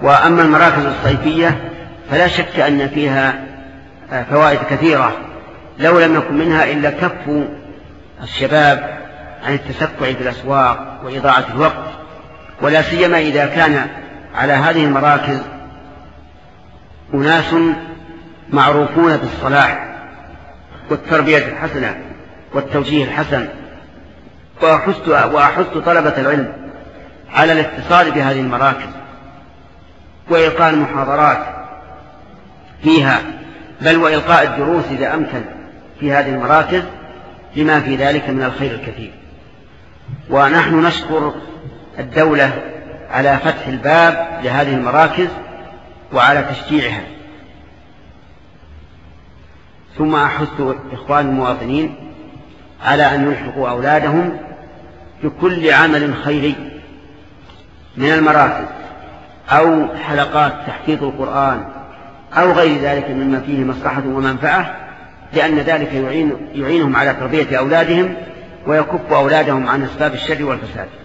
وأما المراكز الصيفية فلا شك أن فيها فوائد كثيرة لو لم يكن منها إلا كف الشباب عن التسكع في الأسواق وإضاعة الوقت، ولا سيما إذا كان على هذه المراكز أناس معروفون بالصلاح والتربية الحسنة والتوجيه الحسن. وأحث طلبة العلم على الاتصال بهذه المراكز وإلقاء المحاضرات فيها، بل وإلقاء الدروس إذا أمكن في هذه المراكز، لما في ذلك من الخير الكثير. ونحن نشكر الدولة على فتح الباب لهذه المراكز وعلى تشجيعها. ثم أحث إخوان المواطنين على أن يلحقوا أولادهم بكل عمل خيري من المراكز أو حلقات تحفيظ القرآن أو غير ذلك مما فيه مصلحة ومنفعة، لأن ذلك يعينهم على تربية أولادهم ويكف أولادهم عن أسباب الشر والفساد.